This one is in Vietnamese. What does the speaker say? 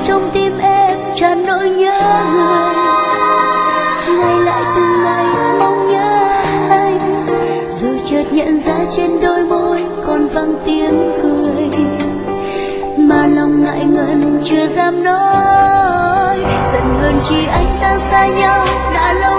trong tim em tràn nỗi nhớ người. Ngày lại từng ngày mong nhớ anh, rồi chợt nhận ra trên đôi môi còn vang tiếng cười, mà lòng ngại ngần chưa dám nói. Giận hơn chi anh ta xa nhau đã lâu